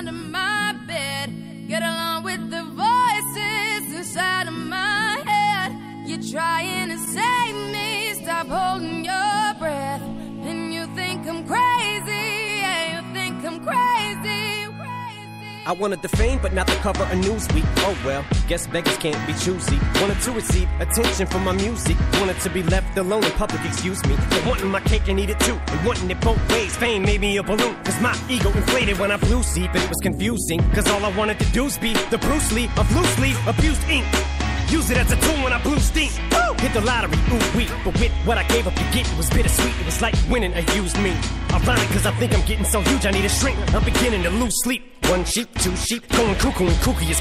side of my bed. Get along with the voices inside of my head. You're trying to save me, stop holding your breath. And you think I'm crazy, yeah, you think I'm crazy. I wanted the fame, but not the cover of Newsweek. Oh well, guess beggars can't be choosy. Wanted to receive attention from my music. Wanted to be left alone in public, excuse me. But wanting my cake and eat it too, and wanting it both ways. Fame made me a balloon, cause my ego inflated when I flew see. But it was confusing, cause all I wanted to do was be the Bruce Lee of loosely abused ink. Use it as a tool when I blew steam. Woo! Hit the lottery, ooh wee. But with what I gave up to get, it was bittersweet. It was like winning a used me. Ironic, cause I think I'm getting so huge I need a shrink. I'm beginning to lose sleep. One sheep, two sheep, going cuckoo and kooky is